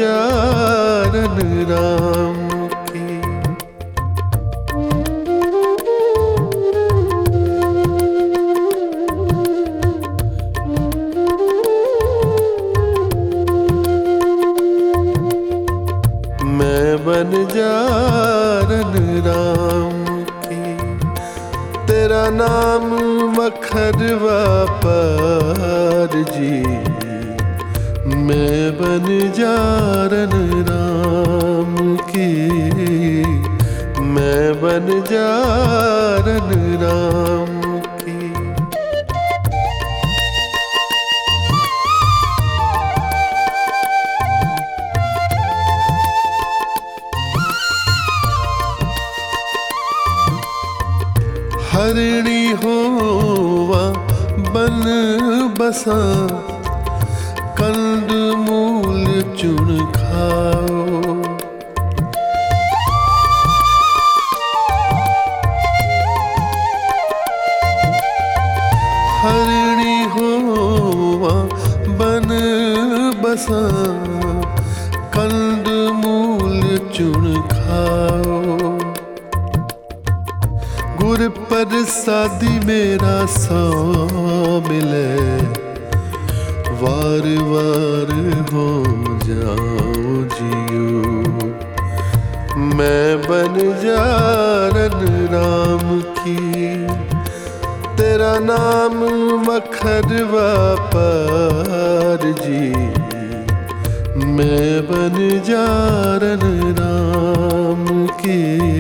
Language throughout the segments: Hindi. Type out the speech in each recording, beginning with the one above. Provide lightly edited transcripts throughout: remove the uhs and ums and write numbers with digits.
जारन राम की। मैं बन जारन राम की, तेरा नाम मखरवा पार जी। मैं बन जारन राम की, मैं बन जारन राम की। हरिणी होवा बन बसा, कंद मूल चुन खाओ। हरिणी होवा बन बसा, कंद मूल चुन खाओ। गुर प्रसादी मेरा सौ मिले, वार वार हो जाओ जियो। मैं बन जारन राम की, तेरा नाम मखरवा पार जी। मैं बन जारन राम की,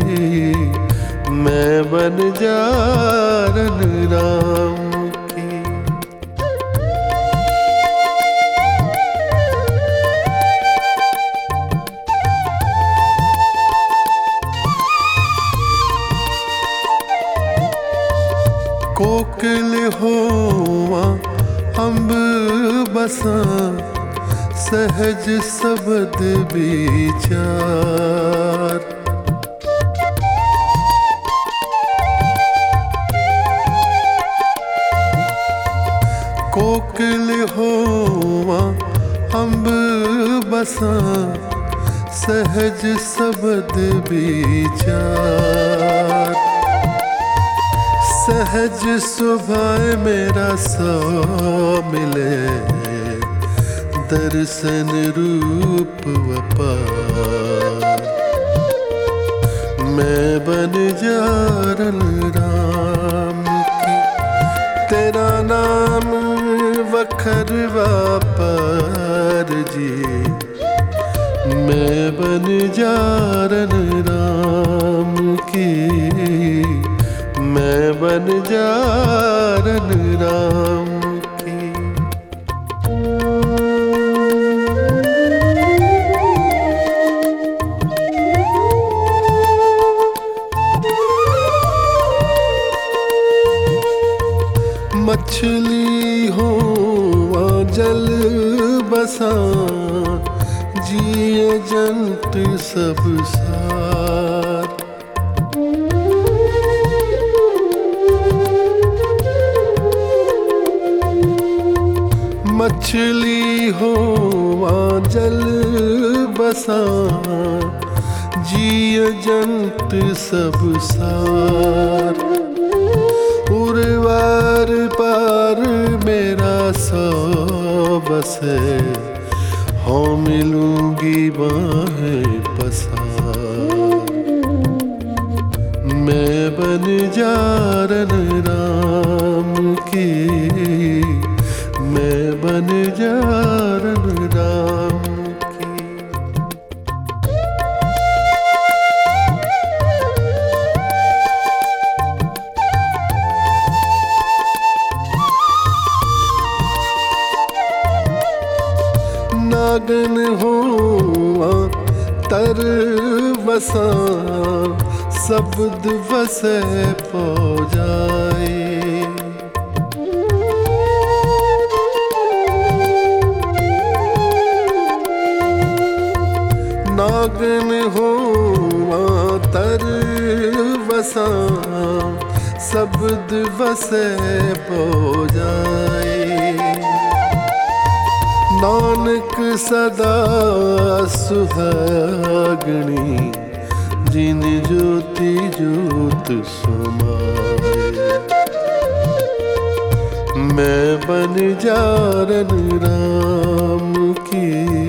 मैं बन जारन राम की। कोकिल होवा अम्ब बसा, सहज शब्द विचार। कोकिल होवा अम्ब बसा, सहज शब्द विचार। सहज सुभाए मेरा सौ मिले, दर्शन रूप वपार। मैं बन जारन राम की, तेरा नाम वखरवा पार जी। मैं बन जारन राम की, मैं बन जारन राम की। मछली हो जल बसा, जिए जंत सब सार। मछली हो जल बसा, जिए जंत सब सार। उर्वार पार मेरा सौ बसे, हो मिलूंगी बाहें पसार। मैं बन जारन राम की, मैं बन जारन राम की। नागन हुआ तर बसा, शब्द वसे पो जाए। नागन हुआ तर बसा, शब्द वसे पो जाए। नानक सदा सुहागणी जिन ज्योति ज्योत समाए। मैं बन जारन राम की,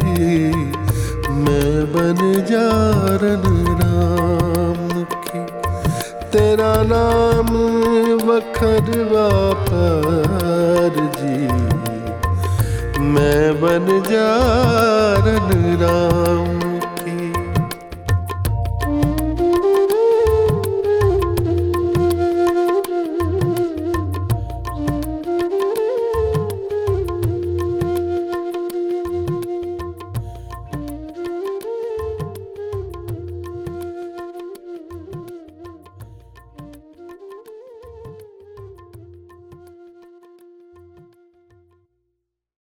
मैं बन जारन राम की। तेरा नाम वखरवा पर जी, मैं बन जारन राम